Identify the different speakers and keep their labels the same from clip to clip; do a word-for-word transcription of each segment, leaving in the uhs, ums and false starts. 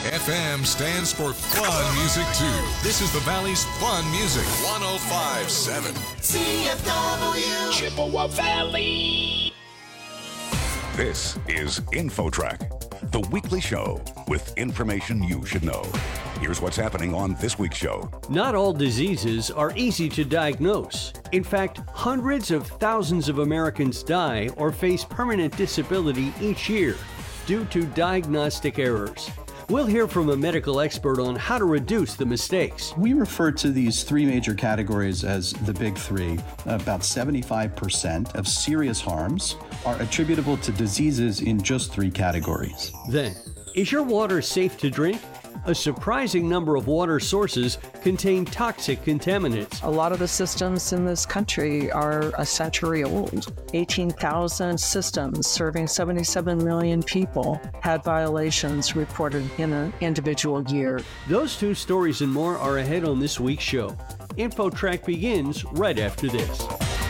Speaker 1: F M stands for fun music too. This is the Valley's fun music. one oh five point seven C F W
Speaker 2: Chippewa Valley.
Speaker 3: This is InfoTrack, the weekly show with information you should know. Here's what's happening on this week's show.
Speaker 4: Not all diseases are easy to diagnose. In fact, hundreds of thousands of Americans die or face permanent disability each year due to diagnostic errors. We'll hear from a medical expert on how to reduce the mistakes.
Speaker 5: We refer to these three major categories as the big three. About seventy-five percent of serious harms are attributable to diseases in just three categories.
Speaker 4: Then, is your water safe to drink? A surprising number of water sources contain toxic contaminants.
Speaker 6: A lot of the systems in this country are a century old. eighteen thousand systems serving seventy-seven million people had violations reported in an individual year.
Speaker 4: Those two stories and more are ahead on this week's show. InfoTrack begins right after this.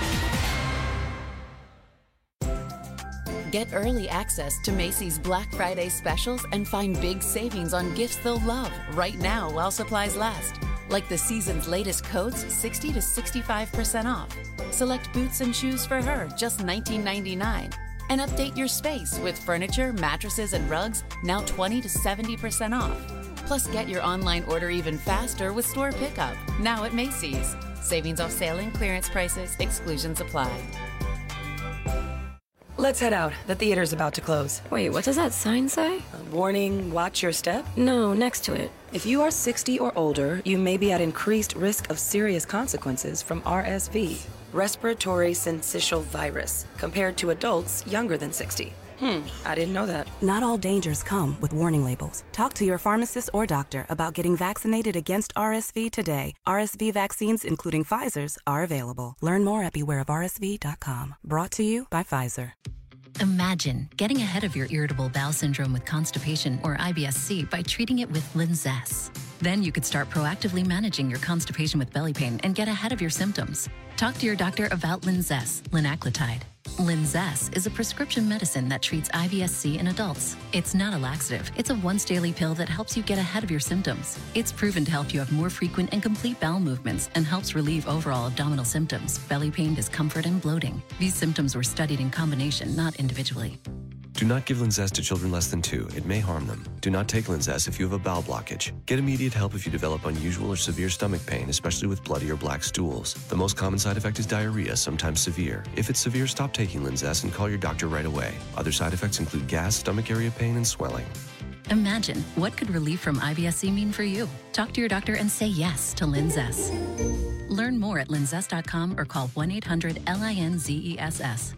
Speaker 7: Get early access to Macy's Black Friday specials and find big savings on gifts they'll love right now while supplies last. Like the season's latest coats, sixty to sixty-five percent off. Select boots and shoes for her, just nineteen ninety-nine. And update your space with furniture, mattresses, and rugs, now twenty to seventy percent off. Plus, get your online order even faster with store pickup, now at Macy's. Savings off sale and clearance prices, exclusions apply.
Speaker 8: Let's head out. The theater's about to close.
Speaker 9: Wait, what does that sign say?
Speaker 8: Warning, watch your step?
Speaker 9: No, next to it.
Speaker 8: If you are sixty or older, you may be at increased risk of serious consequences from R S V, respiratory syncytial virus, compared to adults younger than sixty. Hmm, I didn't know that.
Speaker 10: Not all dangers come with warning labels. Talk to your pharmacist or doctor about getting vaccinated against R S V today. R S V vaccines, including Pfizer's, are available. Learn more at beware of R S V dot com. Brought to you by Pfizer.
Speaker 11: Imagine getting ahead of your irritable bowel syndrome with constipation or I B S C by treating it with Linzess. Then you could start proactively managing your constipation with belly pain and get ahead of your symptoms. Talk to your doctor about Linzess, linaclotide. Linzess is a prescription medicine that treats I B S C in adults. It's not a laxative. It's a once-daily pill that helps you get ahead of your symptoms. It's proven to help you have more frequent and complete bowel movements and helps relieve overall abdominal symptoms, belly pain, discomfort, and bloating. These symptoms were studied in combination, not individually.
Speaker 12: Do not give Linzess to children less than two. It may harm them. Do not take Linzess if you have a bowel blockage. Get immediate help if you develop unusual or severe stomach pain, especially with bloody or black stools. The most common side effect is diarrhea, sometimes severe. If it's severe, stop taking Linzess and call your doctor right away. Other side effects include gas, stomach area pain, and swelling.
Speaker 11: Imagine, what could relief from I B S C mean for you? Talk to your doctor and say yes to Linzess. Learn more at linzess dot com or call one eight hundred L I N Z E S S.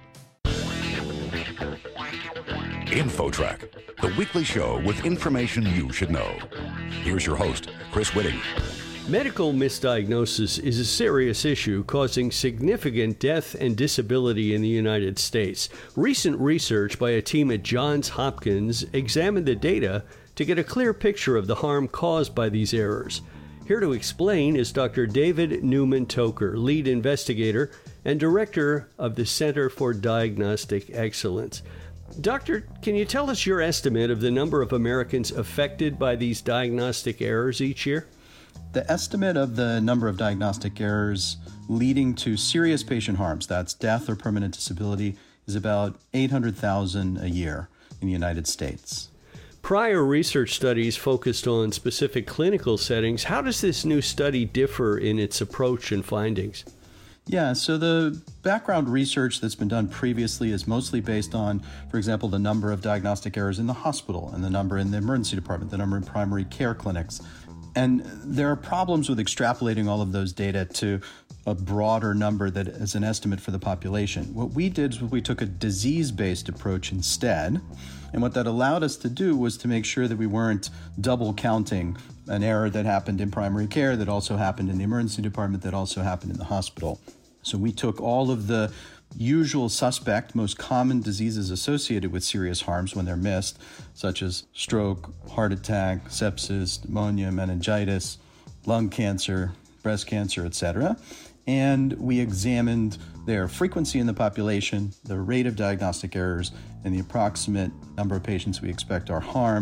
Speaker 3: InfoTrack, the weekly show with information you should know. Here's your host, Chris Whitting.
Speaker 4: Medical misdiagnosis is a serious issue causing significant death and disability in the United States. Recent research by a team at Johns Hopkins examined the data to get a clear picture of the harm caused by these errors. Here to explain is Doctor David Newman-Toker, lead investigator and director of the Center for Diagnostic Excellence. Doctor, can you tell us your estimate of the number of Americans affected by these diagnostic errors each year?
Speaker 5: The estimate of the number of diagnostic errors leading to serious patient harms, that's death or permanent disability, is about eight hundred thousand a year in the United States.
Speaker 4: Prior research studies focused on specific clinical settings. How does this new study differ in its approach and findings?
Speaker 5: Yeah, so the background research that's been done previously is mostly based on, for example, the number of diagnostic errors in the hospital and the number in the emergency department, the number in primary care clinics. And there are problems with extrapolating all of those data to a broader number that is an estimate for the population. What we did is we took a disease-based approach instead, and what that allowed us to do was to make sure that we weren't double counting an error that happened in primary care, that also happened in the emergency department, that also happened in the hospital. So we took all of the usual suspect, most common diseases associated with serious harms when they're missed, such as stroke, heart attack, sepsis, pneumonia, meningitis, lung cancer, breast cancer, et cetera. And we examined their frequency in the population, the rate of diagnostic errors, and the approximate number of patients we expect are harmed,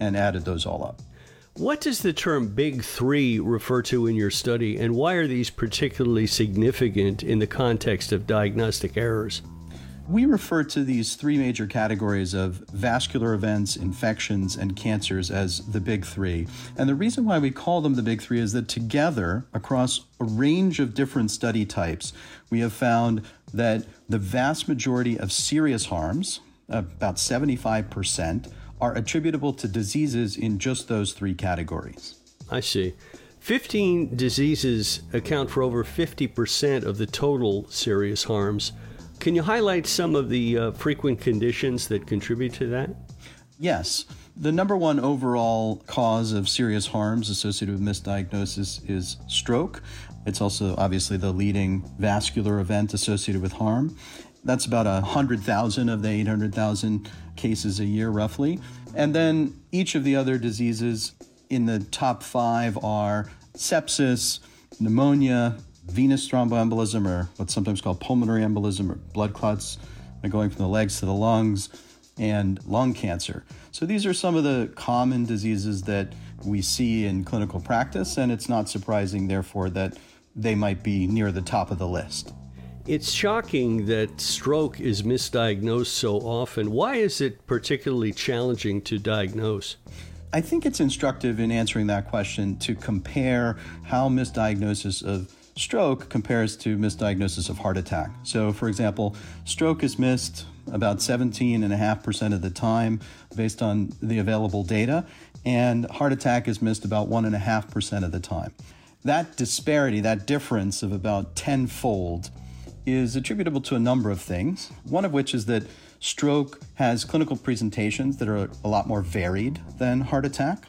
Speaker 5: and added those all up.
Speaker 4: What does the term Big Three refer to in your study, and why are these particularly significant in the context of diagnostic errors?
Speaker 5: We refer to these three major categories of vascular events, infections, and cancers as the Big Three. And the reason why we call them the Big Three is that together, across a range of different study types, we have found that the vast majority of serious harms, about seventy-five percent, are attributable to diseases in just those three categories.
Speaker 4: I see. fifteen diseases account for over fifty percent of the total serious harms. Can you highlight some of the uh, frequent conditions that contribute to that?
Speaker 5: Yes. The number one overall cause of serious harms associated with misdiagnosis is stroke. It's also obviously the leading vascular event associated with harm. That's about one hundred thousand of the eight hundred thousand cases a year, roughly. And then each of the other diseases in the top five are sepsis, pneumonia, venous thromboembolism, or what's sometimes called pulmonary embolism, or blood clots going from the legs to the lungs, and lung cancer. So these are some of the common diseases that we see in clinical practice, and it's not surprising, therefore, that they might be near the top of the list.
Speaker 4: It's shocking that stroke is misdiagnosed so often. Why is it particularly challenging to diagnose?
Speaker 5: I think it's instructive in answering that question to compare how misdiagnosis of stroke compares to misdiagnosis of heart attack. So, for example, stroke is missed about seventeen point five percent of the time based on the available data, and heart attack is missed about one point five percent of the time. That disparity, that difference of about tenfold, is attributable to a number of things, one of which is that stroke has clinical presentations that are a lot more varied than heart attack.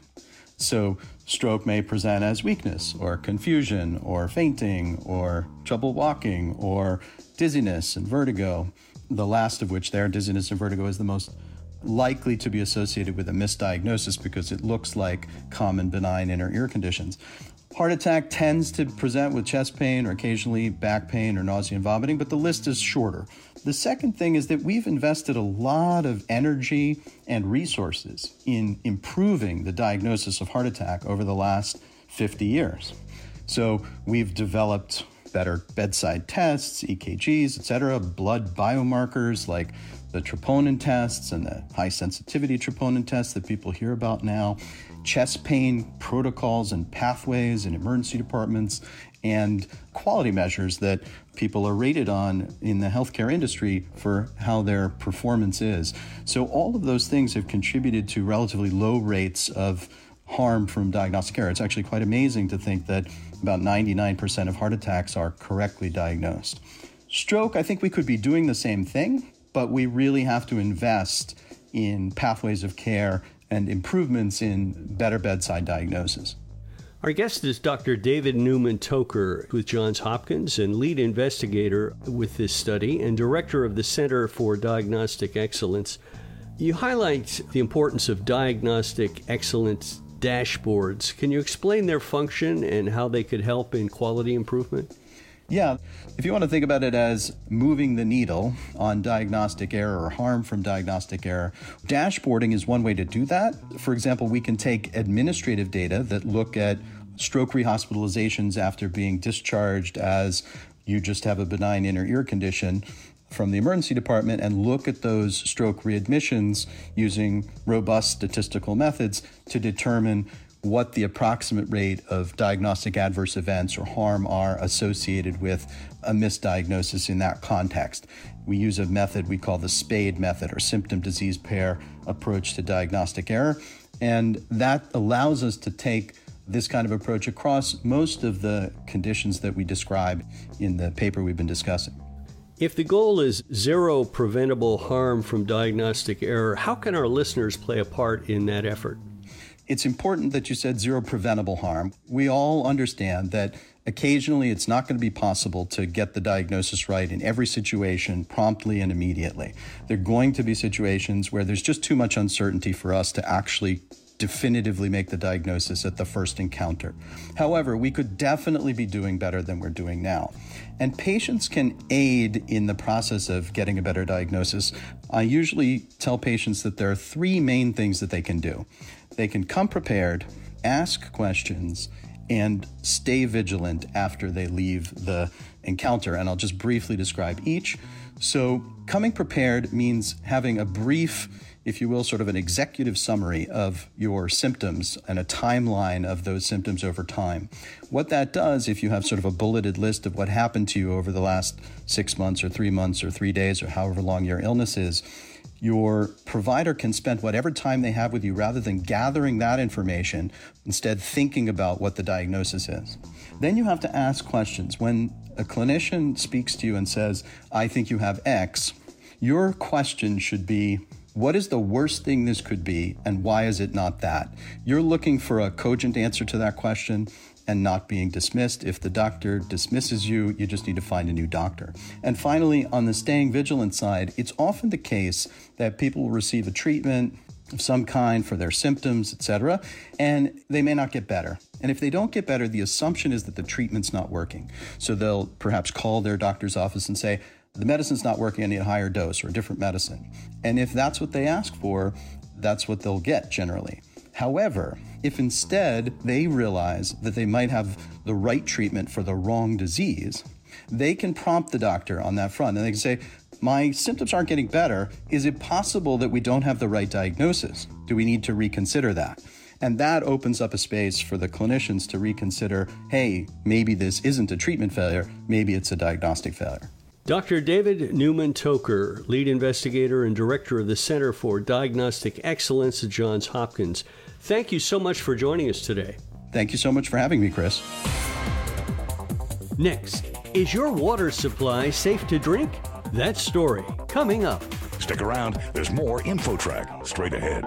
Speaker 5: So stroke may present as weakness or confusion or fainting or trouble walking or dizziness and vertigo, the last of which there, dizziness and vertigo, is the most likely to be associated with a misdiagnosis because it looks like common benign inner ear conditions. Heart attack tends to present with chest pain or occasionally back pain or nausea and vomiting, but the list is shorter. The second thing is that we've invested a lot of energy and resources in improving the diagnosis of heart attack over the last fifty years. So we've developed better bedside tests, E K Gs, et cetera, blood biomarkers like the troponin tests and the high sensitivity troponin tests that people hear about now, chest pain protocols and pathways in emergency departments, and quality measures that people are rated on in the healthcare industry for how their performance is. So all of those things have contributed to relatively low rates of harm from diagnostic error. It's actually quite amazing to think that about ninety-nine percent of heart attacks are correctly diagnosed. Stroke, I think we could be doing the same thing, but we really have to invest in pathways of care and improvements in better bedside diagnosis.
Speaker 4: Our guest is Doctor David Newman Toker with Johns Hopkins and lead investigator with this study and director of the Center for Diagnostic Excellence. You highlight the importance of diagnostic excellence dashboards. Can you explain their function and how they could help in quality improvement?
Speaker 5: Yeah, if you want to think about it as moving the needle on diagnostic error or harm from diagnostic error, dashboarding is one way to do that. For example, we can take administrative data that look at stroke rehospitalizations after being discharged as you just have a benign inner ear condition from the emergency department and look at those stroke readmissions using robust statistical methods to determine what the approximate rate of diagnostic adverse events or harm are associated with a misdiagnosis in that context. We use a method we call the SPADE method, or symptom disease pair approach to diagnostic error, and that allows us to take this kind of approach across most of the conditions that we describe in the paper we've been discussing.
Speaker 4: If the goal is zero preventable harm from diagnostic error, how can our listeners play a part in that effort?
Speaker 5: It's important that you said zero preventable harm. We all understand that occasionally it's not going to be possible to get the diagnosis right in every situation promptly and immediately. There are going to be situations where there's just too much uncertainty for us to actually definitively make the diagnosis at the first encounter. However, we could definitely be doing better than we're doing now. And patients can aid in the process of getting a better diagnosis. I usually tell patients that there are three main things that they can do. they can come prepared, ask questions, and stay vigilant after they leave the encounter. And I'll just briefly describe each. So coming prepared means having a brief, if you will, sort of an executive summary of your symptoms and a timeline of those symptoms over time. What that does, if you have sort of a bulleted list of what happened to you over the last six months or three months or three days or however long your illness is, your provider can spend whatever time they have with you rather than gathering that information, instead thinking about what the diagnosis is. Then you have to ask questions. When a clinician speaks to you and says, I think you have X, your question should be, what is the worst thing this could be, and why is it not that? You're looking for a cogent answer to that question and not being dismissed. If the doctor dismisses you, you just need to find a new doctor. And finally, on the staying vigilant side, it's often the case that people will receive a treatment of some kind for their symptoms, et cetera, and they may not get better. And if they don't get better, the assumption is that the treatment's not working. So they'll perhaps call their doctor's office and say, the medicine's not working, I need a higher dose or a different medicine. And if that's what they ask for, that's what they'll get generally. However, if instead they realize that they might have the right treatment for the wrong disease, they can prompt the doctor on that front. And they can say, my symptoms aren't getting better. Is it possible that we don't have the right diagnosis? Do we need to reconsider that? And that opens up a space for the clinicians to reconsider, hey, maybe this isn't a treatment failure, maybe it's a diagnostic failure.
Speaker 4: Doctor David Newman-Toker, lead investigator and director of the Center for Diagnostic Excellence at Johns Hopkins. Thank you so much for joining us today.
Speaker 5: Thank you so much for having me, Chris.
Speaker 4: Next, is your water supply safe to drink? That story coming up.
Speaker 3: Stick around. There's more InfoTrack straight ahead.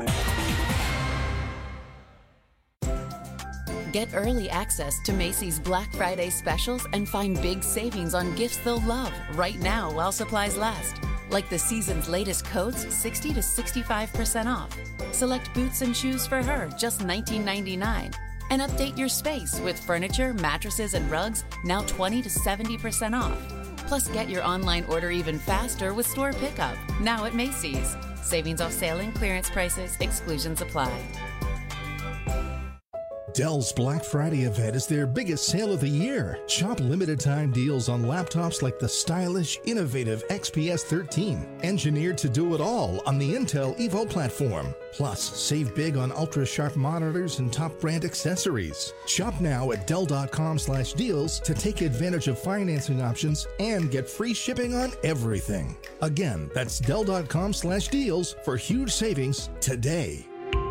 Speaker 7: Get early access to Macy's Black Friday specials and find big savings on gifts they'll love right now while supplies last. Like the season's latest coats, sixty to sixty-five percent off. Select boots and shoes for her, just nineteen ninety-nine. And update your space with furniture, mattresses, and rugs, now twenty to seventy percent off. Plus, get your online order even faster with store pickup, now at Macy's. Savings off sale and clearance prices, exclusions apply.
Speaker 13: Dell's Black Friday event is their biggest sale of the year. Shop limited time deals on laptops like the stylish, innovative X P S thirteen, engineered to do it all on the Intel Evo platform. Plus, save big on ultra-sharp monitors and top brand accessories. Shop now at Dell.com slash deals to take advantage of financing options and get free shipping on everything. Again, that's Dell.com slash deals for huge savings today.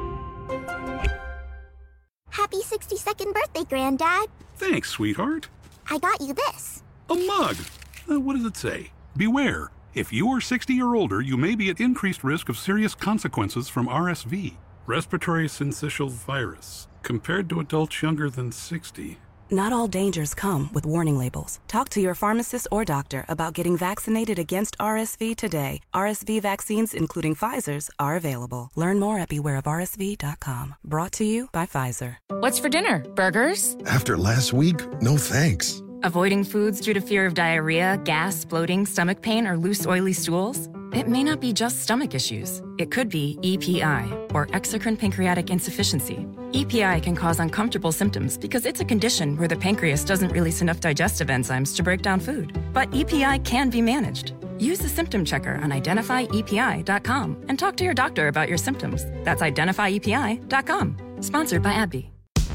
Speaker 14: Happy sixty-second birthday, Granddad.
Speaker 15: Thanks, sweetheart.
Speaker 14: I got you this.
Speaker 15: A mug. Uh, what does it say? Beware. If you are sixty or older, you may be at increased risk of serious consequences from R S V, respiratory syncytial virus, compared to adults younger than sixty.
Speaker 10: Not all dangers come with warning labels. Talk to your pharmacist or doctor about getting vaccinated against R S V today. R S V vaccines, including Pfizer's, are available. Learn more at beware of R S V dot com. Brought to you by Pfizer.
Speaker 16: What's for dinner? Burgers?
Speaker 17: After last week, no thanks.
Speaker 16: Avoiding foods due to fear of diarrhea, gas, bloating, stomach pain, or loose, oily stools? It may not be just stomach issues. It could be E P I, or exocrine pancreatic insufficiency. E P I can cause uncomfortable symptoms because it's a condition where the pancreas doesn't release enough digestive enzymes to break down food. But E P I can be managed. Use the symptom checker on identify E P I dot com and talk to your doctor about your symptoms. That's identify E P I dot com. Sponsored by AbbVie.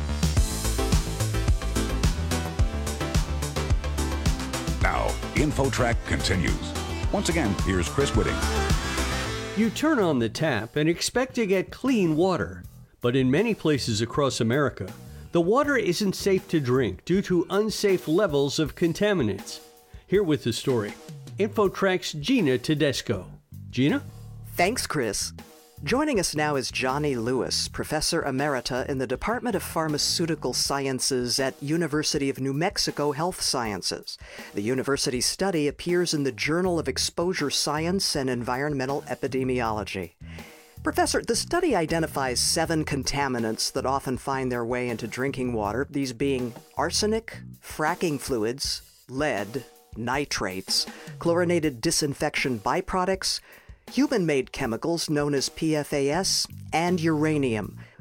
Speaker 3: Now, InfoTrack continues. Once again, here's Chris Whitting.
Speaker 4: You turn on the tap and expect to get clean water. But in many places across America, the water isn't safe to drink due to unsafe levels of contaminants. Here with the story, InfoTrack's Gina Tedesco. Gina?
Speaker 18: Thanks, Chris. Joining us now is Johnny Lewis, Professor Emerita in the Department of Pharmaceutical Sciences at University of New Mexico Health Sciences. The university's study appears in the Journal of Exposure Science and Environmental Epidemiology. Professor, the study identifies seven contaminants that often find their way into drinking water, these being arsenic, fracking fluids, lead, nitrates, chlorinated disinfection byproducts, human-made chemicals known as P F A S, and uranium.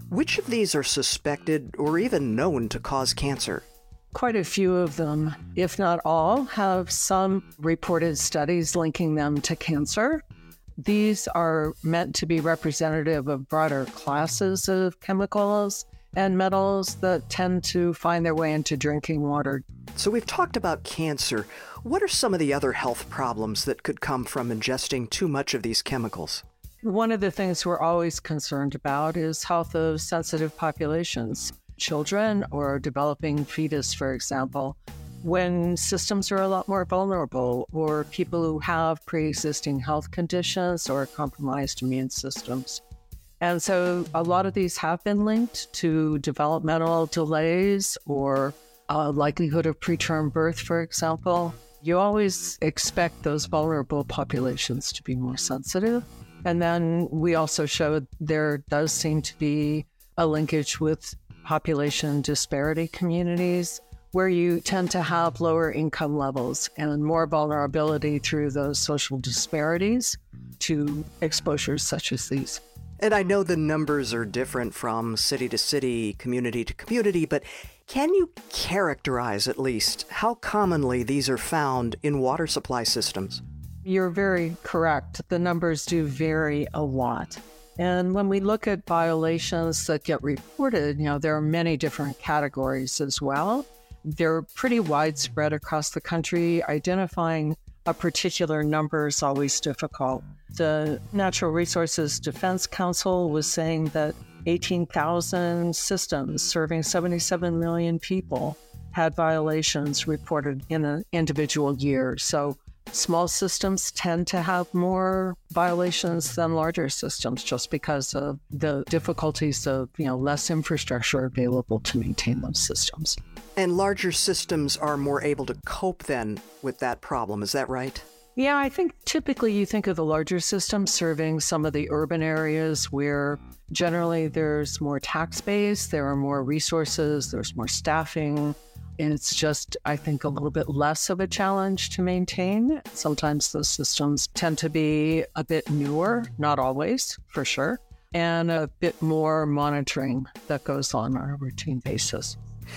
Speaker 18: Which of these are suspected or even known to cause cancer?
Speaker 6: Quite a few of them, if not all, have some reported studies linking them to cancer. These are meant to be representative of broader classes of chemicals and metals that tend to find their way into drinking water.
Speaker 18: So we've talked about cancer. What are some of the other health problems that could come from ingesting too much of these chemicals?
Speaker 6: One of the things we're always concerned about is health of sensitive populations. Children or developing fetus, for example, when systems are a lot more vulnerable, or people who have pre-existing health conditions or compromised immune systems. And so a lot of these have been linked to developmental delays or a likelihood of preterm birth, for example. You always expect those vulnerable populations to be more sensitive. And then we also showed there does seem to be a linkage with population disparity communities, where you tend to have lower income levels and more vulnerability through those social disparities to exposures such as these.
Speaker 18: And I know the numbers are different from city to city, community to community, but can you characterize at least how commonly these are found in water supply systems?
Speaker 6: You're very correct. The numbers do vary a lot. And when we look at violations that get reported, you know, there are many different categories as well. They're pretty widespread across the country. Identifying a particular number is always difficult. The Natural Resources Defense Council was saying that eighteen thousand systems serving seventy-seven million people had violations reported in an individual year. So small systems tend to have more violations than larger systems just because of the difficulties of, you know, less infrastructure available to maintain those systems.
Speaker 18: And larger systems are more able to cope then with that problem, is that right?
Speaker 6: Yeah, I think typically you think of the larger systems serving some of the urban areas where generally there's more tax base, there are more resources, there's more staffing. And it's just, I think, a little bit less of a challenge to maintain. Sometimes those systems tend to be a bit newer, not always, for sure, and a bit more monitoring that goes on on a routine basis.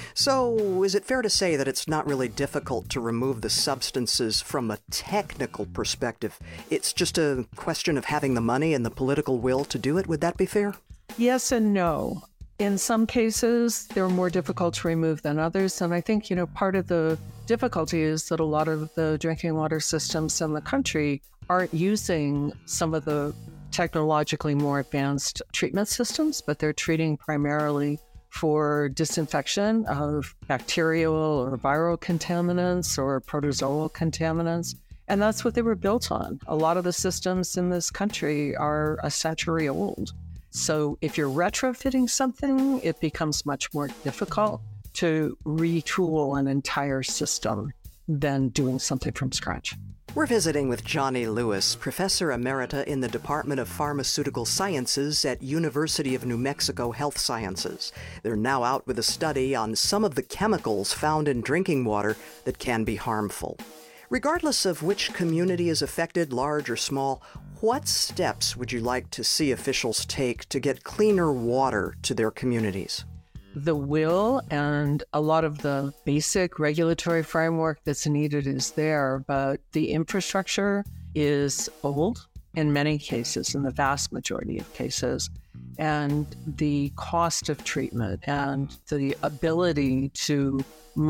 Speaker 18: So is it fair to say that it's not really difficult to remove the substances from a technical perspective? It's just a question of having the money and the political will to do it? Would that be fair?
Speaker 6: Yes and no. In some cases, they're more difficult to remove than others. And I think, you know, part of the difficulty is that a lot of the drinking water systems in the country aren't using some of the technologically more advanced treatment systems, but they're treating primarily for disinfection of bacterial or viral contaminants or protozoal contaminants. And that's what they were built on. A lot of the systems in this country are a century old. So if you're retrofitting something, it becomes much more difficult to retool an entire system than doing something from scratch.
Speaker 18: We're visiting with Johnny Lewis, Professor Emerita in the Department of Pharmaceutical Sciences at University of New Mexico Health Sciences. They're now out with a study on some of the chemicals found in drinking water that can be harmful. Regardless of which community is affected, large or small, what steps would you like to see officials take to get cleaner water to their communities?
Speaker 6: The will and a lot of the basic regulatory framework that's needed is there, but the infrastructure is old in many cases, in the vast majority of cases. And the cost of treatment and the ability to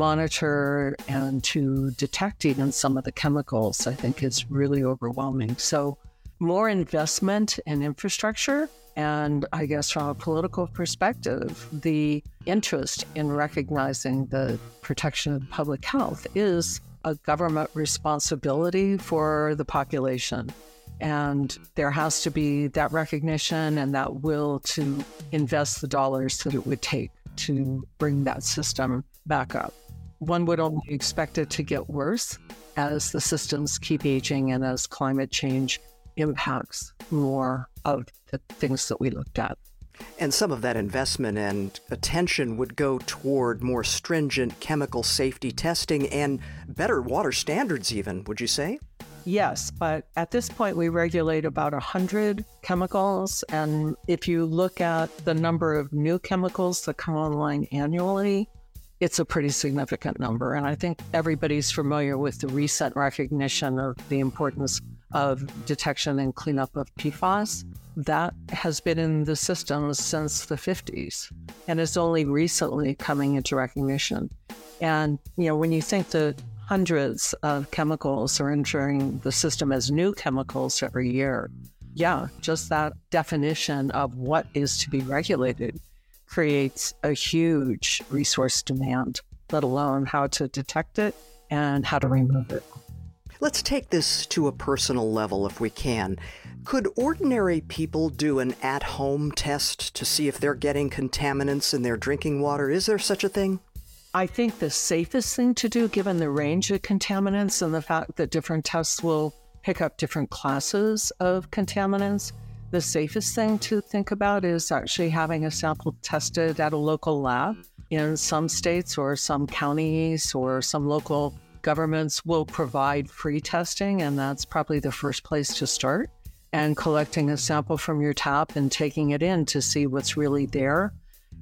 Speaker 6: monitor and to detect even some of the chemicals, I think, is really overwhelming. So more investment in infrastructure, and I guess from a political perspective, the interest in recognizing the protection of public health is a government responsibility for the population. And there has to be that recognition and that will to invest the dollars that it would take to bring that system back up. One would only expect it to get worse as the systems keep aging and as climate change impacts more of the things that we looked at.
Speaker 18: And some of that investment and attention would go toward more stringent chemical safety testing and better water standards even, would you say?
Speaker 6: Yes, but at this point, we regulate about one hundred chemicals. And if you look at the number of new chemicals that come online annually, it's a pretty significant number. And I think everybody's familiar with the recent recognition of the importance of detection and cleanup of P FAS. That has been in the system since the fifties and is only recently coming into recognition. And, you know, when you think that hundreds of chemicals are entering the system as new chemicals every year, yeah, just that definition of what is to be regulated creates a huge resource demand, let alone how to detect it and how to remove it.
Speaker 18: Let's take this to a personal level if we can. Could ordinary people do an at-home test to see if they're getting contaminants in their drinking water? Is there such a thing?
Speaker 6: I think the safest thing to do, given the range of contaminants and the fact that different tests will pick up different classes of contaminants, the safest thing to think about is actually having a sample tested at a local lab. In some states or some counties or some local governments will provide free testing, and that's probably the first place to start. And collecting a sample from your tap and taking it in to see what's really there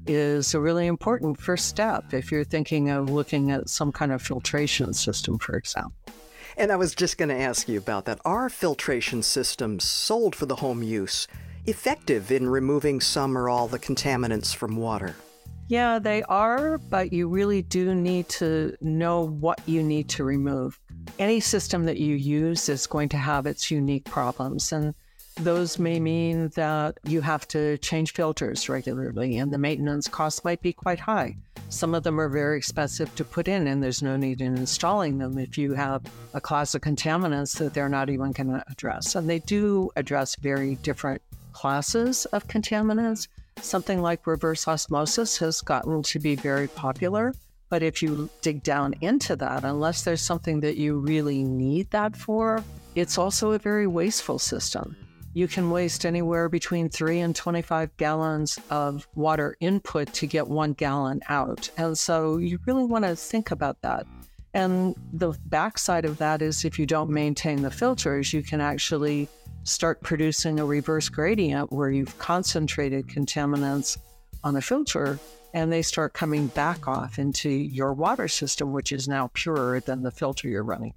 Speaker 6: is a really important first step if you're thinking of looking at some kind of filtration system, for example.
Speaker 18: And I was just going to ask you about that. Are filtration systems sold for the home use effective in removing some or all the contaminants from water?
Speaker 6: Yeah, they are, but you really do need to know what you need to remove. Any system that you use is going to have its unique problems, and those may mean that you have to change filters regularly, and the maintenance costs might be quite high. Some of them are very expensive to put in, and there's no need in installing them if you have a class of contaminants that they're not even going to address. And they do address very different classes of contaminants. Something like reverse osmosis has gotten to be very popular. But if you dig down into that, unless there's something that you really need that for, it's also a very wasteful system. You can waste anywhere between three and twenty-five gallons of water input to get one gallon out. And so you really want to think about that. And the backside of that is if you don't maintain the filters, you can actually start producing a reverse gradient where you've concentrated contaminants on a filter and they start coming back off into your water system, which is now purer than the filter you're running.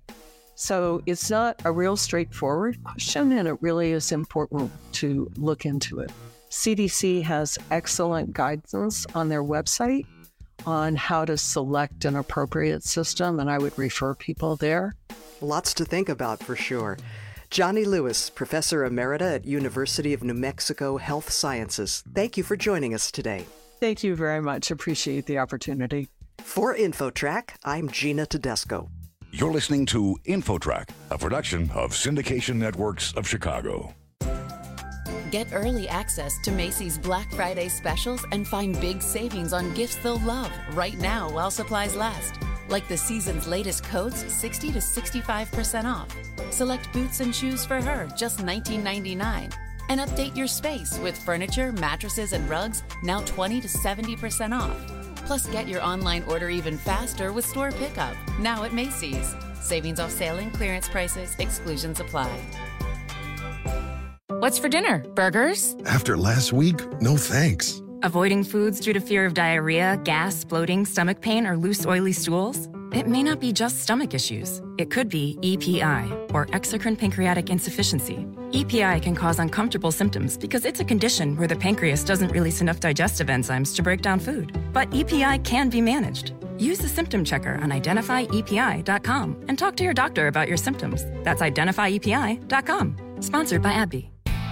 Speaker 6: So it's not a real straightforward question, and it really is important to look into it. C D C has excellent guidance on their website on how to select an appropriate system, and I would refer people there.
Speaker 18: Lots to think about for sure. Johnny Lewis, Professor Emerita at University of New Mexico Health Sciences. Thank you for joining us today.
Speaker 6: Thank you very much. Appreciate the opportunity.
Speaker 18: For InfoTrack, I'm Gina Tedesco.
Speaker 3: You're listening to InfoTrack, a production of Syndication Networks of Chicago.
Speaker 7: Get early access to Macy's Black Friday specials and find big savings on gifts they'll love right now while supplies last. Like the season's latest coats, sixty to sixty-five percent off. Select boots and shoes for her, just nineteen ninety-nine dollars. And update your space with furniture, mattresses, and rugs, now twenty to seventy percent off. Plus, get your online order even faster with store pickup, now at Macy's. Savings off sale and clearance prices, exclusions apply.
Speaker 16: What's for dinner? Burgers?
Speaker 17: After last week, no thanks.
Speaker 16: Avoiding foods due to fear of diarrhea, gas, bloating, stomach pain, or loose, oily stools? It may not be just stomach issues. It could be E P I, or exocrine pancreatic insufficiency. E P I can cause uncomfortable symptoms because it's a condition where the pancreas doesn't release enough digestive enzymes to break down food. But E P I can be managed. Use the symptom checker on identify E P I dot com and talk to your doctor about your symptoms. That's identify E P I dot com. Sponsored by AbbVie.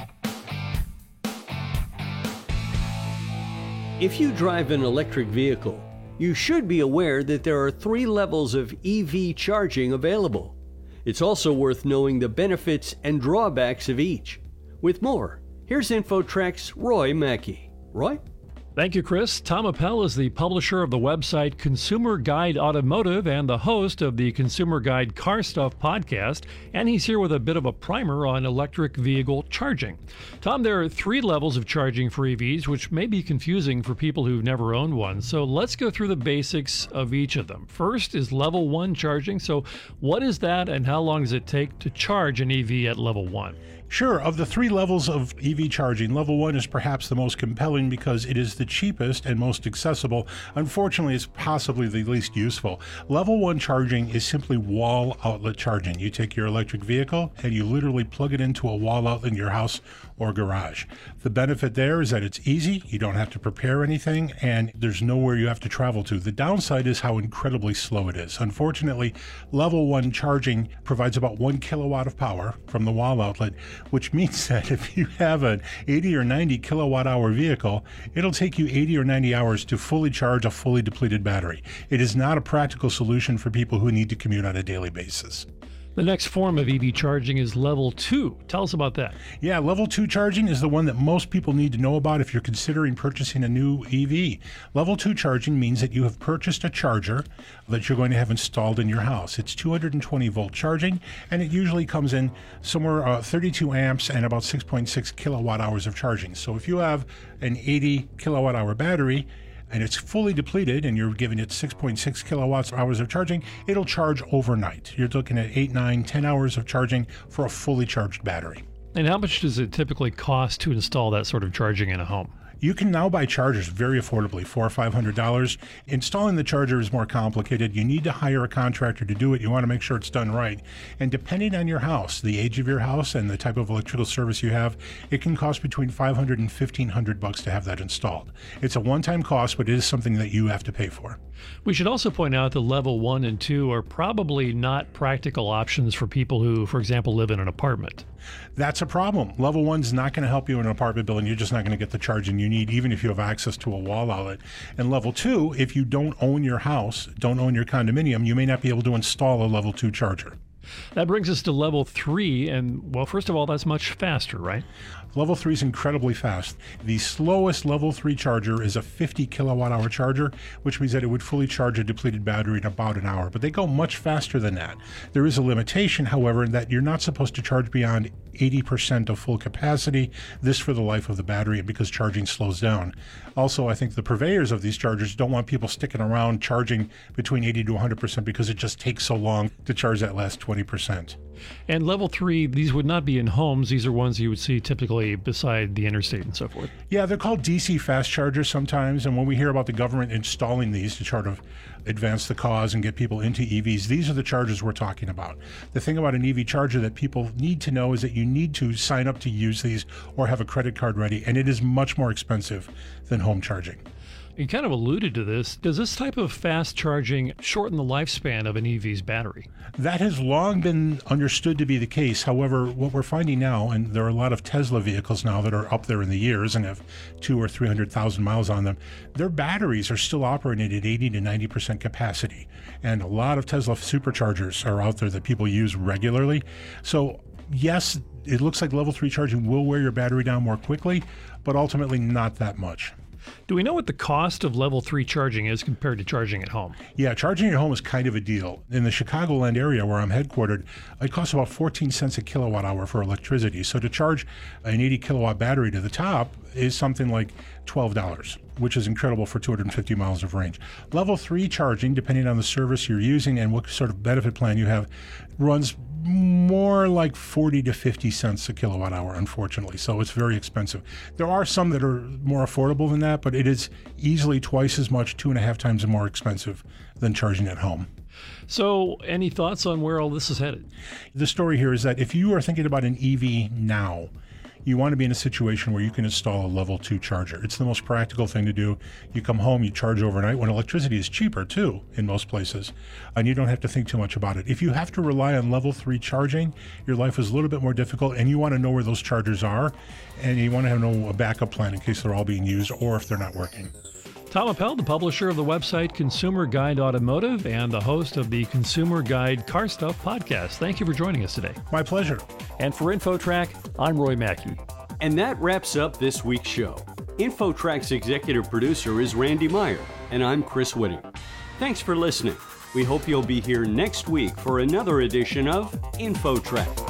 Speaker 4: If you drive an electric vehicle, you should be aware that there are three levels of E V charging available. It's also worth knowing the benefits and drawbacks of each. With more, here's InfoTrack's Roy Mackey. Roy?
Speaker 19: Thank you, Chris. Tom Appel is the publisher of the website Consumer Guide Automotive and the host of the Consumer Guide Car Stuff podcast, and he's here with a bit of a primer on electric vehicle charging. Tom, there are three levels of charging for E Vs, which may be confusing for people who've never owned one. So let's go through the basics of each of them. First is level one charging. So what is that, and how long does it take to charge an E V at level one?
Speaker 20: Sure. Of the three levels of E V charging, level one is perhaps the most compelling because it is the cheapest and most accessible. Unfortunately, it's possibly the least useful. Level one charging is simply wall outlet charging. You take your electric vehicle and you literally plug it into a wall outlet in your house or garage. The benefit there is that it's easy, you don't have to prepare anything, and there's nowhere you have to travel to. The downside is how incredibly slow it is. Unfortunately, level one charging provides about one kilowatt of power from the wall outlet, which means that if you have an eighty or ninety kilowatt hour vehicle, it'll take you eighty or ninety hours to fully charge a fully depleted battery. It is not a practical solution for people who need to commute on a daily basis.
Speaker 19: The next form of E V charging is level two. Tell us about that.
Speaker 20: Yeah, level two charging is the one that most people need to know about if you're considering purchasing a new E V. Level two charging means that you have purchased a charger that you're going to have installed in your house. It's two hundred twenty volt charging, and it usually comes in somewhere uh, thirty-two amps and about six point six kilowatt hours of charging. So if you have an eighty kilowatt hour battery, and it's fully depleted and you're giving it six point six kilowatts hours of charging, it'll charge overnight. You're looking at eight, nine, ten hours of charging for a fully charged battery.
Speaker 19: And how much does it typically cost to install that sort of charging in a home?
Speaker 20: You can now buy chargers very affordably, four or five hundred dollars. Installing the charger is more complicated. You need to hire a contractor to do it. You want to make sure it's done right. And depending on your house, the age of your house, and the type of electrical service you have, it can cost between five hundred and fifteen hundred bucks to have that installed. It's a one-time cost, but it is something that you have to pay for.
Speaker 19: We should also point out that level one and two are probably not practical options for people who, for example, live in an apartment.
Speaker 20: That's a problem. Level one's not going to help you in an apartment building. You're just not going to get the charging you need, even if you have access to a wall outlet. And level two, if you don't own your house, don't own your condominium, you may not be able to install a level two charger.
Speaker 19: That brings us to level three, and well, first of all, that's much faster, right?
Speaker 20: Level three is incredibly fast. The slowest level three charger is a fifty kilowatt hour charger, which means that it would fully charge a depleted battery in about an hour, but they go much faster than that. There is a limitation, however, in that you're not supposed to charge beyond eighty percent of full capacity, this for the life of the battery, because charging slows down. Also, I think the purveyors of these chargers don't want people sticking around charging between eighty to one hundred percent because it just takes so long to charge that last twenty percent.
Speaker 19: And level three, these would not be in homes. These are ones you would see typically beside the interstate and so forth.
Speaker 20: Yeah, they're called D C fast chargers sometimes. And when we hear about the government installing these to try to advance the cause and get people into E Vs, these are the chargers we're talking about. The thing about an E V charger that people need to know is that you need to sign up to use these or have a credit card ready, and it is much more expensive than home charging.
Speaker 19: You kind of alluded to this. Does this type of fast charging shorten the lifespan of an E V's battery?
Speaker 20: That has long been understood to be the case. However, what we're finding now, and there are a lot of Tesla vehicles now that are up there in the years and have two or three hundred thousand miles on them, their batteries are still operating at eighty to ninety percent capacity. And a lot of Tesla superchargers are out there that people use regularly. So yes, it looks like level three charging will wear your battery down more quickly, but ultimately not that much.
Speaker 19: Do we know what the cost of level three charging is compared to charging at home?
Speaker 20: Yeah, charging at home is kind of a deal. In the Chicagoland area where I'm headquartered, it costs about fourteen cents a kilowatt hour for electricity. So to charge an eighty kilowatt battery to the top is something like twelve dollars, which is incredible for two hundred fifty miles of range. Level three charging, depending on the service you're using and what sort of benefit plan you have, runs more like forty to fifty cents a kilowatt hour, unfortunately. So it's very expensive. There are some that are more affordable than that, but it is easily twice as much, two and a half times more expensive than charging at home.
Speaker 19: So any thoughts on where all this is headed?
Speaker 20: The story here is that if you are thinking about an E V now, you want to be in a situation where you can install a level two charger. It's the most practical thing to do. You come home, you charge overnight when electricity is cheaper too in most places, and you don't have to think too much about it. If you have to rely on level three charging, your life is a little bit more difficult, and you want to know where those chargers are, and you want to have know a backup plan in case they're all being used or if they're not working.
Speaker 19: Tom Appel, the publisher of the website Consumer Guide Automotive and the host of the Consumer Guide Car Stuff podcast. Thank you for joining us today.
Speaker 20: My pleasure.
Speaker 19: And for InfoTrack, I'm Roy Mackey.
Speaker 4: And that wraps up this week's show. InfoTrack's executive producer is Randy Meyer, and I'm Chris Whitting. Thanks for listening. We hope you'll be here next week for another edition of InfoTrack.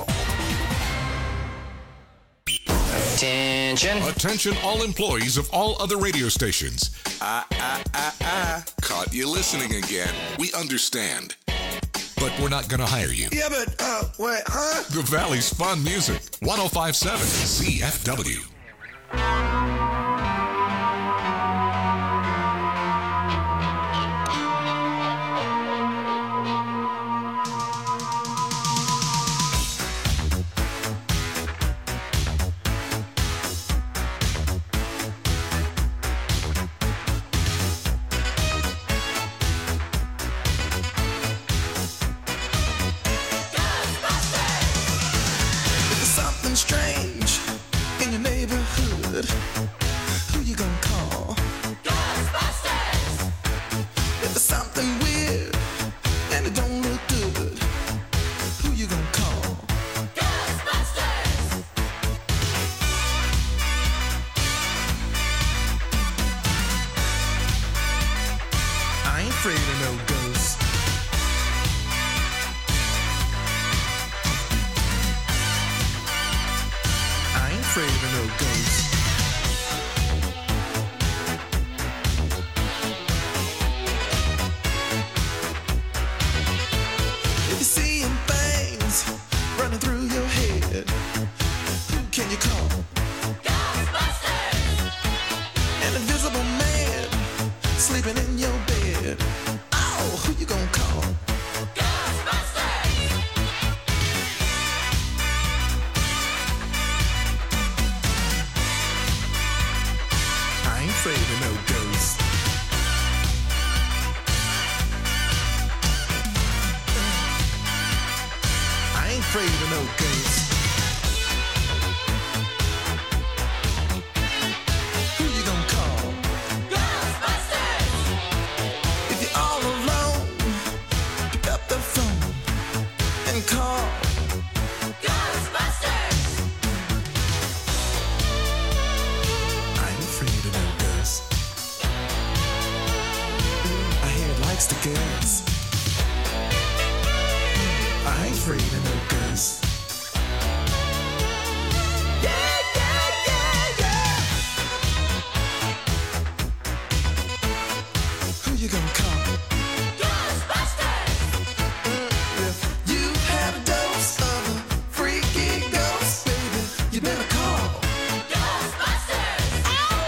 Speaker 1: Attention. Attention all employees of all other radio stations. Ah, ah, ah, ah. Caught you listening again. We understand. But we're not going to hire you.
Speaker 17: Yeah, but, uh, wait, huh?
Speaker 1: The Valley's Fun Music. one oh five point seven C F W.
Speaker 17: Strange in your neighborhood. Who you gonna call? Ghostbusters! If there's something weird and it don't look good, who you gonna call? Ghostbusters! I ain't afraid of no ghosts. Afraid of no ghosts. If you're seeing things running through your head, who can you call? Ghostbusters! An invisible man sleeping in your bed. Oh, who you gonna call? Afraid of no ghosts. I ain't afraid of no ghosts. Who you gonna call? Ghostbusters! If you're all alone, pick up the phone and call Ghostbusters! I ain't afraid of no ghosts. I hear it likes the girls. I ain't afraid of no ghosts. Yeah, yeah, yeah, yeah. Who you gonna call? Ghostbusters! If you have a dose of a freaky ghost, baby, you better call Ghostbusters!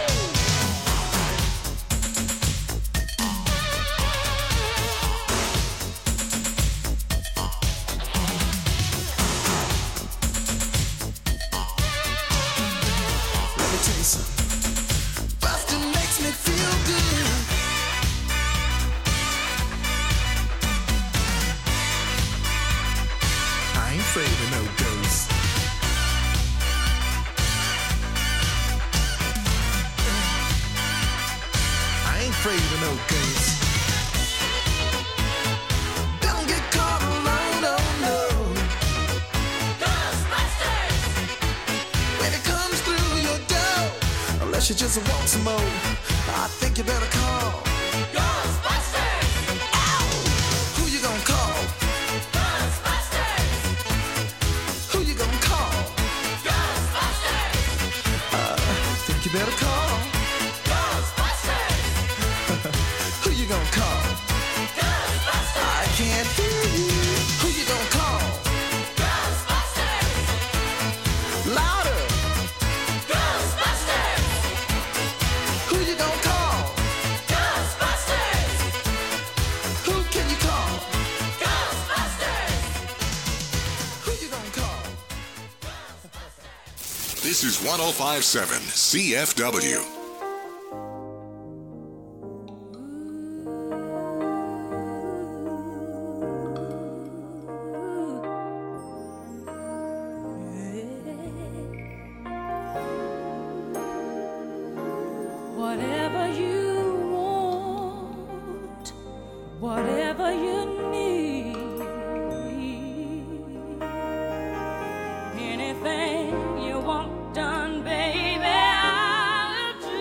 Speaker 17: Let me tell you something. Buster makes me feel good. I ain't afraid of no ghosts. I ain't afraid of no ghosts. Don't get caught alone, oh no. Ghostbusters! When it comes through your door, unless you just want some more, I think you better call Ghostbusters! Ow! Who you gonna call? Ghostbusters! Who you gonna call? Ghostbusters! Uh, I think you better call Ghostbusters! Who you gonna call? Ghostbusters! I can't hear you. Who you gonna call? Ghostbusters! Louder! Ghostbusters! Who you gonna call? Ghostbusters! Who can you call? Ghostbusters! Who you gonna call?
Speaker 1: This is one oh five point seven C F W.
Speaker 21: Whatever you want, whatever you need, anything you want done, baby, I'll do.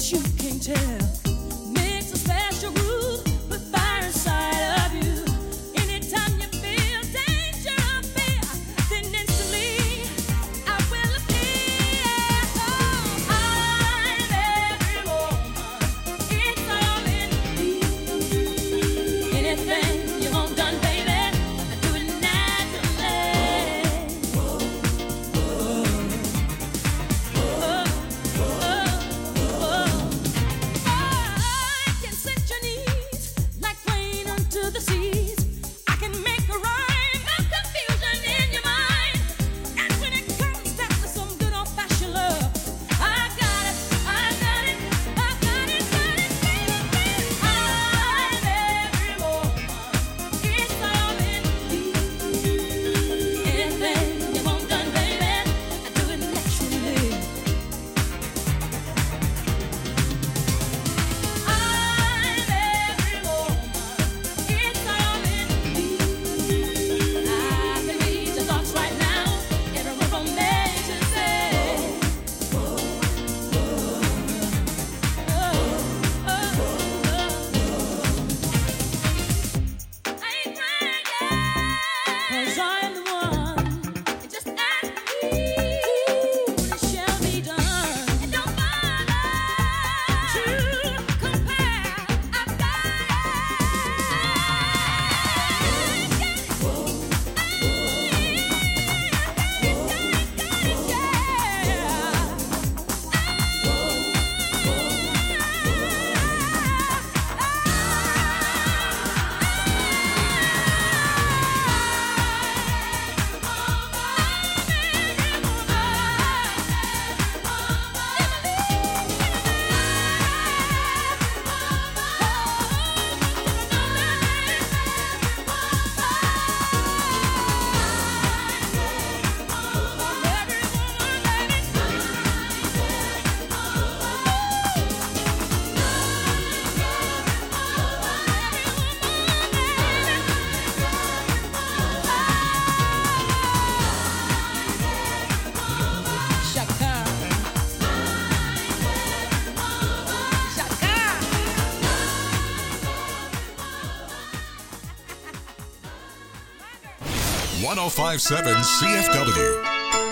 Speaker 1: one oh five point seven C F W.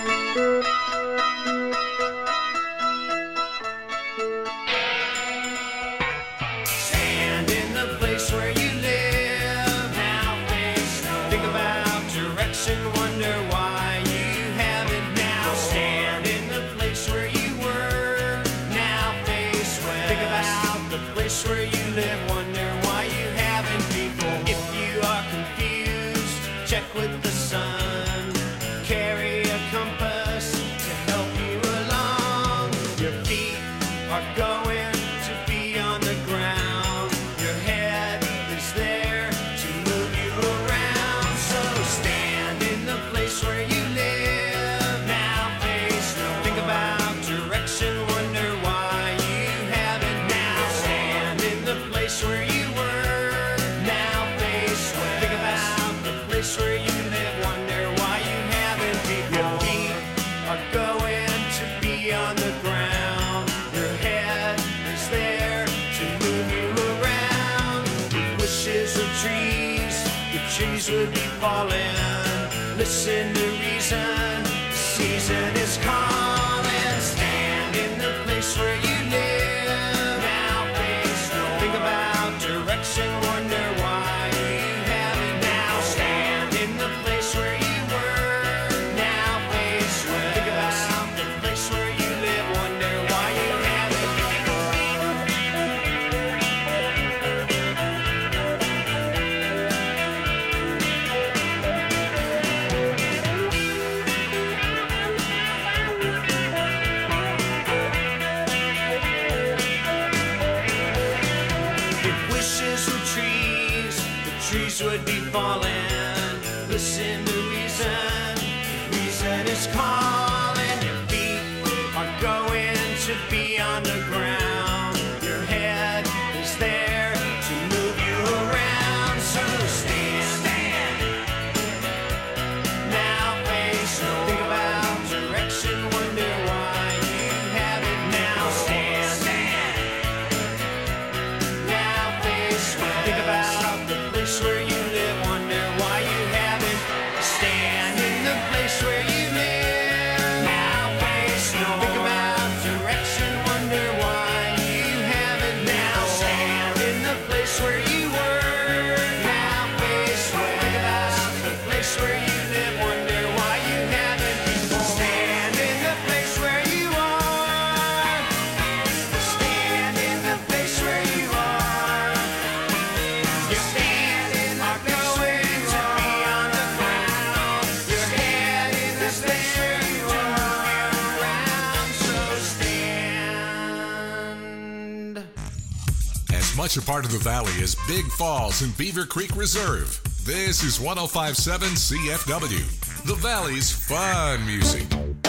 Speaker 2: Would be falling. Listen to reason. The season is calling. Stand in the place where you live. Now face no. Think about direction. Wonder why you haven't. Now stand in the place where you were. Now face where. Think about the place where you live. Wonder why you haven't. Would be falling. Listen to reason. Reason is calling. Your feet are going to be on the ground. Your head is there to move you around. So stand. stand. Now face no. Think about direction. Wonder why you have it now. Stand. stand.
Speaker 1: much a part of the valley as Big Falls and Beaver Creek Reserve. This is one oh five point seven C F W, the Valley's fun music.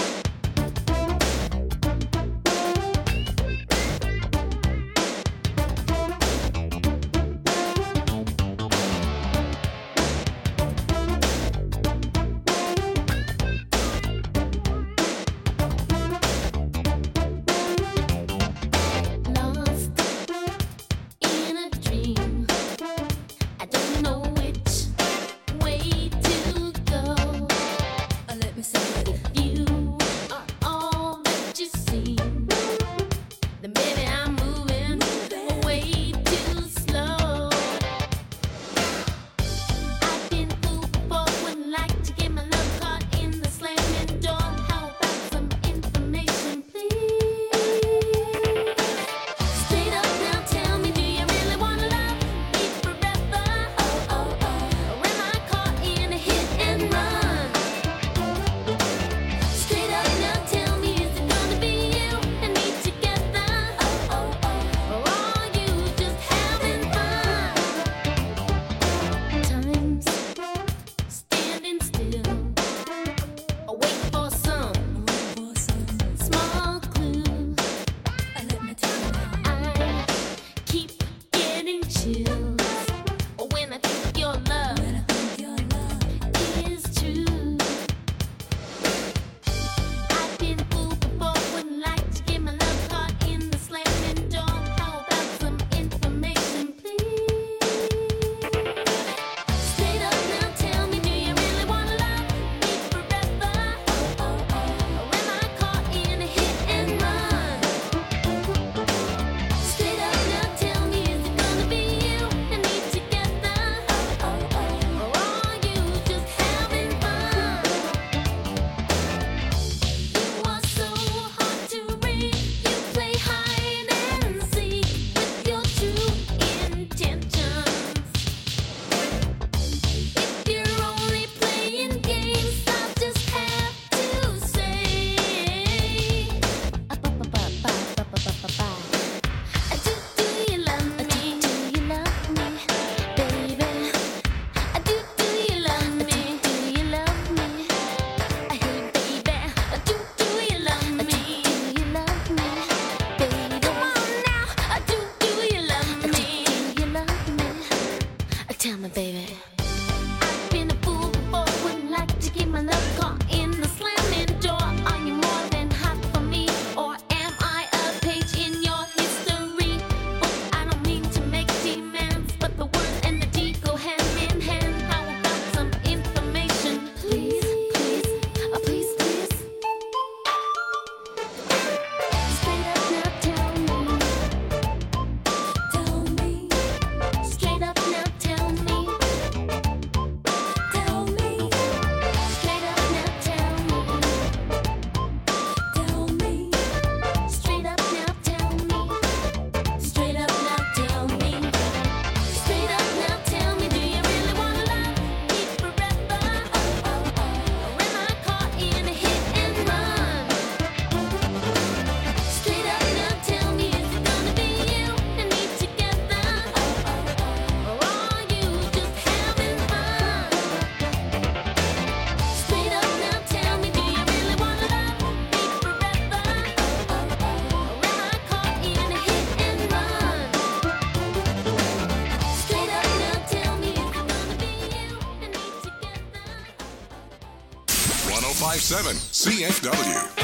Speaker 1: one oh five point seven C F W.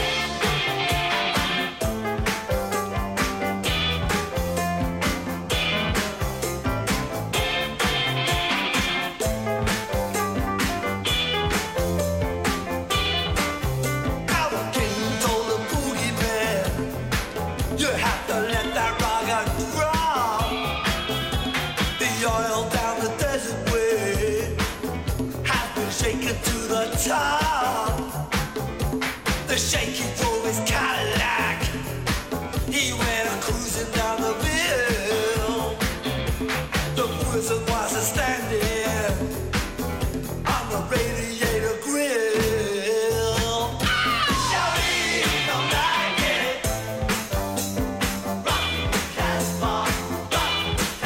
Speaker 2: Top. The shaky drove his Cadillac. He went a cruising down the hill. The wizard was a standing on the radiator grill. Shouting, don't like it. Rock Casbah, rock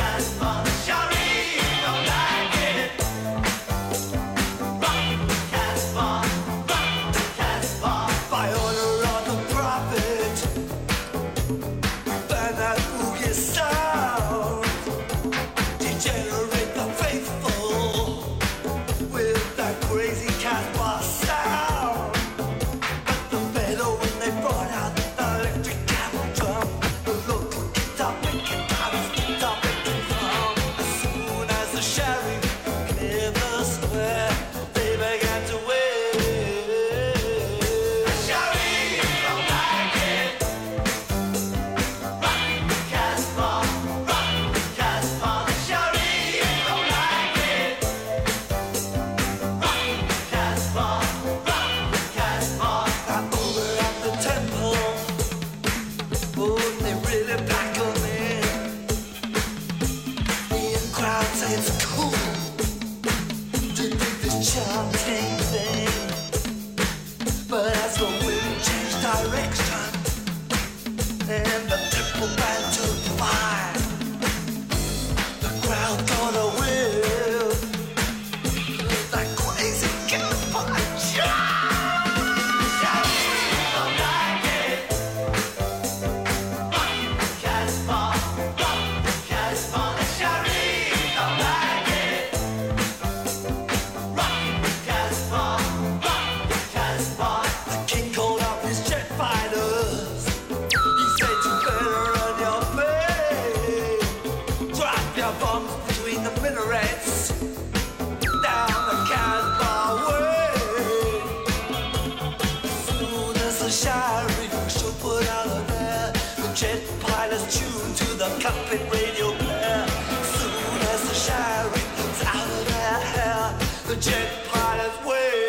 Speaker 2: is tuned to the cockpit radio player. Soon as the shower rings out of their hair, the jet pilot's way.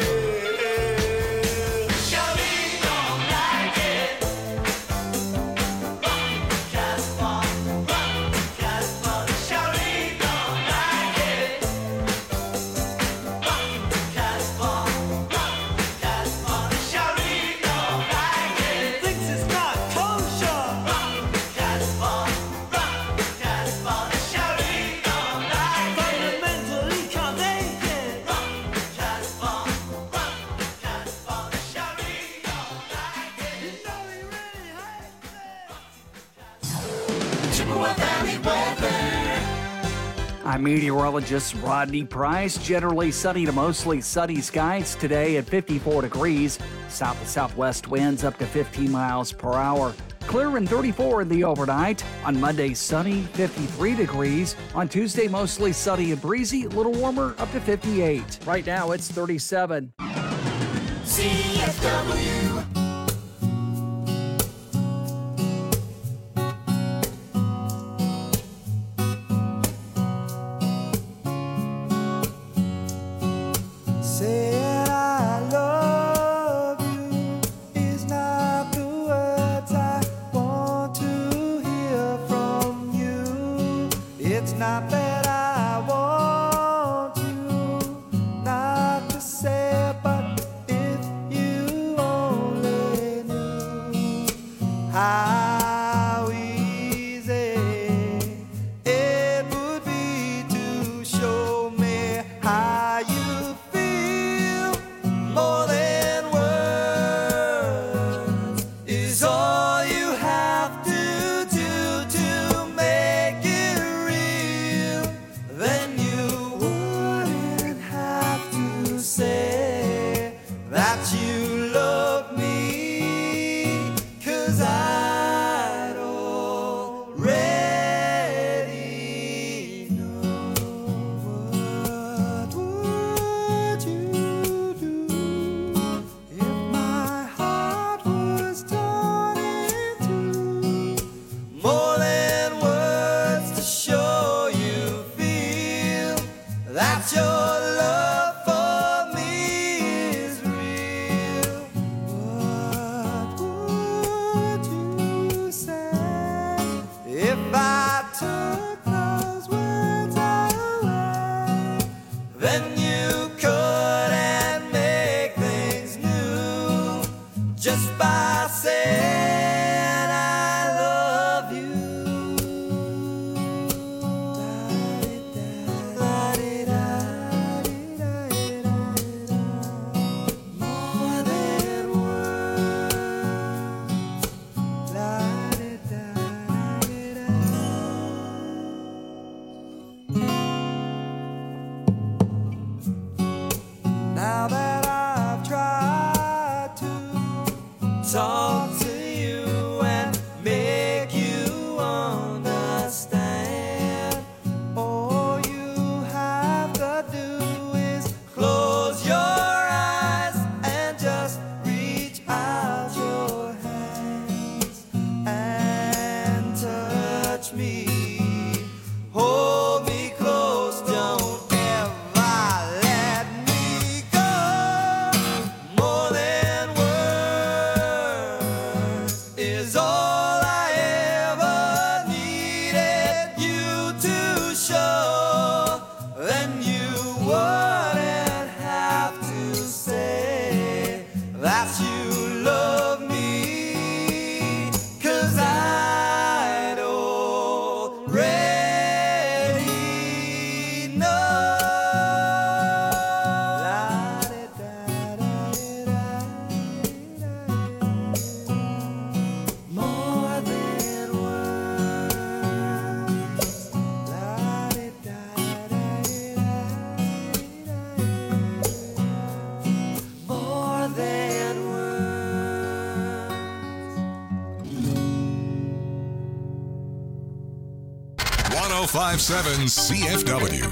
Speaker 2: Shawty don't like it. Run, Casper, run, Casper. Shawty don't like it. Run, Casper, run, Casper. Shawty don't like it. Thinks it's not kosher. Run, Casper, run, Casper. Shawty don't like it. Fundamentally can't make it. Run, Casper, run, Casper. Shawty don't like it. You know he really hates it. Chippewa Valley weather.
Speaker 9: I'm meteorologist Rodney Price. Generally sunny to mostly sunny skies today at fifty-four degrees. South to southwest winds up to fifteen miles per hour. Clear and thirty-four in the overnight. On Monday, sunny, fifty-three degrees. On Tuesday, mostly sunny and breezy, a little warmer, up to fifty-eight. Right now, it's thirty-seven.
Speaker 2: C F W.
Speaker 17: Said I love you is not the words I want to hear from you. It's not that I want you not to say, but if you only knew how easy it would be to show me how you feel. More than words is all you have to do to make it real. Then you wouldn't have to say that you love me, 'cause I'd already know. What would you do if my heart was torn in two? More than words to show you feel that your love for me is real. What would you say if I took those words away? Then you couldn't make things new just by saying I love you. More than Now that I've tried to talk to you and make you understand, all you have to do is close your eyes and just reach out your hands and touch me. Hold me close, don't ever let me go. More than words is all I ever needed you to show. Then you wouldn't have to say that you love me, 'cause I'd already know. More than words. More than
Speaker 1: one oh five point seven C F W.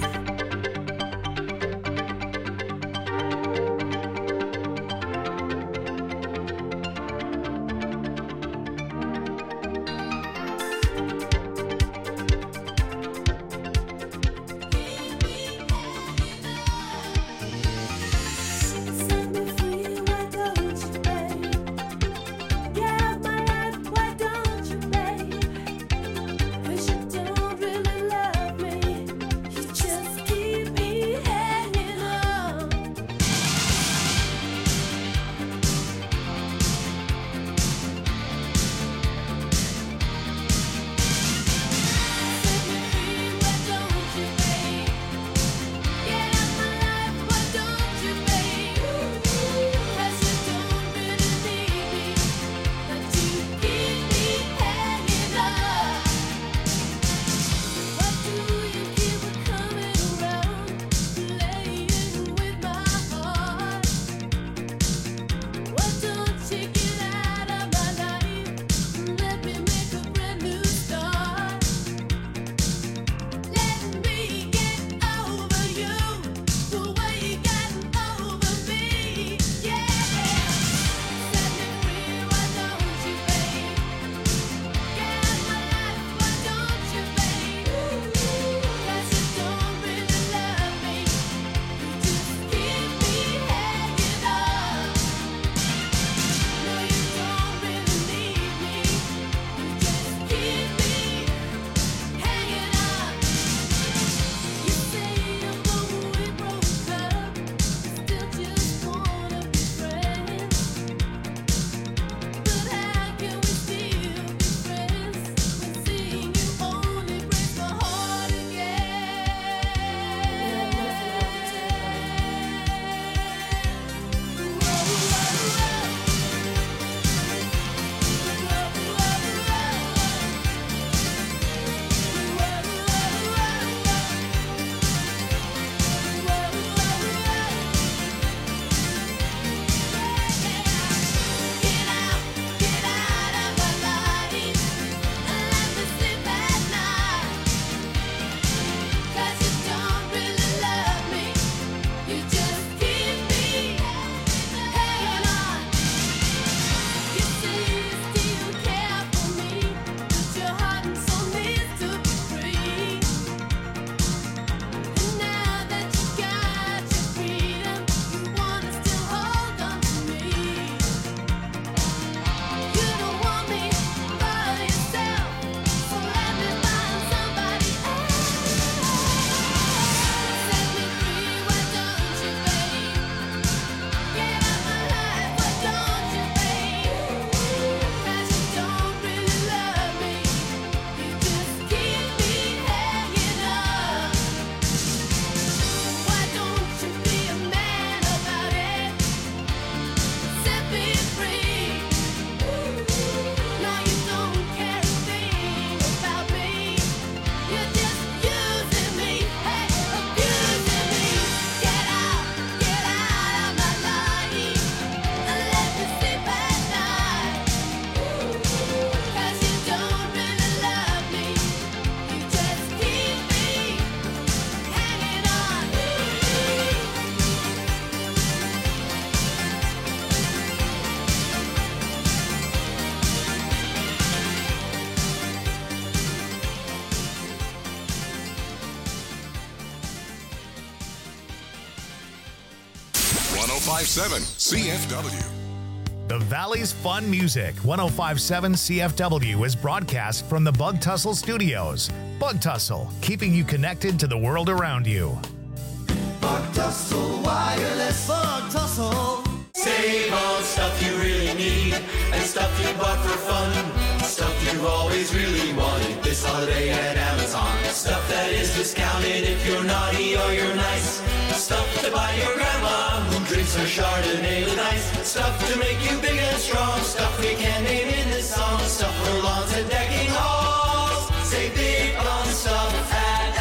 Speaker 1: five point seven C F W.
Speaker 8: The Valley's Fun Music, one oh five point seven C F W, is broadcast from the Bug Tussle Studios. Bug Tussle, keeping you connected to the world around you.
Speaker 2: Bug Tussle Wireless. Bug Tussle. Save on stuff you really need and stuff you bought for fun. Stuff you've always really wanted this holiday at Amazon. Stuff that is discounted if you're naughty or you're nice. Stuff to buy your grandma who drinks her Chardonnay with ice. Stuff to make you big and strong. Stuff we can't name in this song. Stuff for lawns and decking halls. Say big on stuff at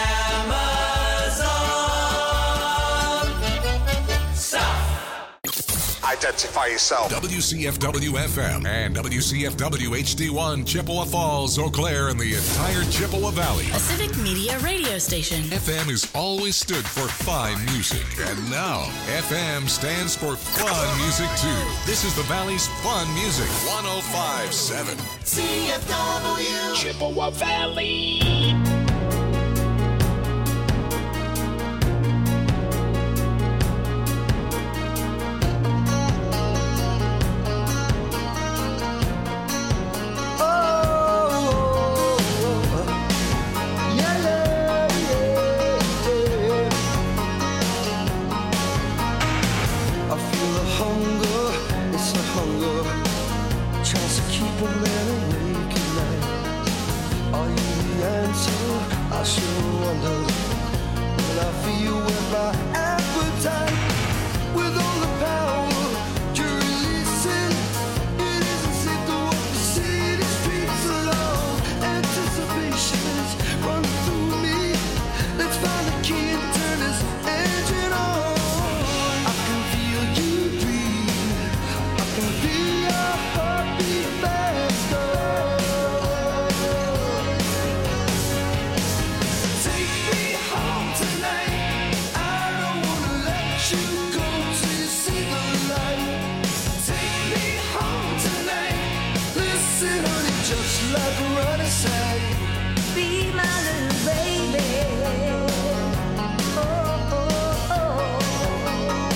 Speaker 2: Amazon. Stuff.
Speaker 1: Identify yourself. W C F W F M and W C F W H D one, Chippewa Falls, Eau Claire, and the entire Chippewa Valley.
Speaker 22: A civic media radio station.
Speaker 1: F M has always stood for fine music, and now F M stands for fun music too. This is the Valley's Fun Music, one oh five point seven
Speaker 2: C F W
Speaker 1: Chippewa Valley.
Speaker 2: I sure wonder when I feel with my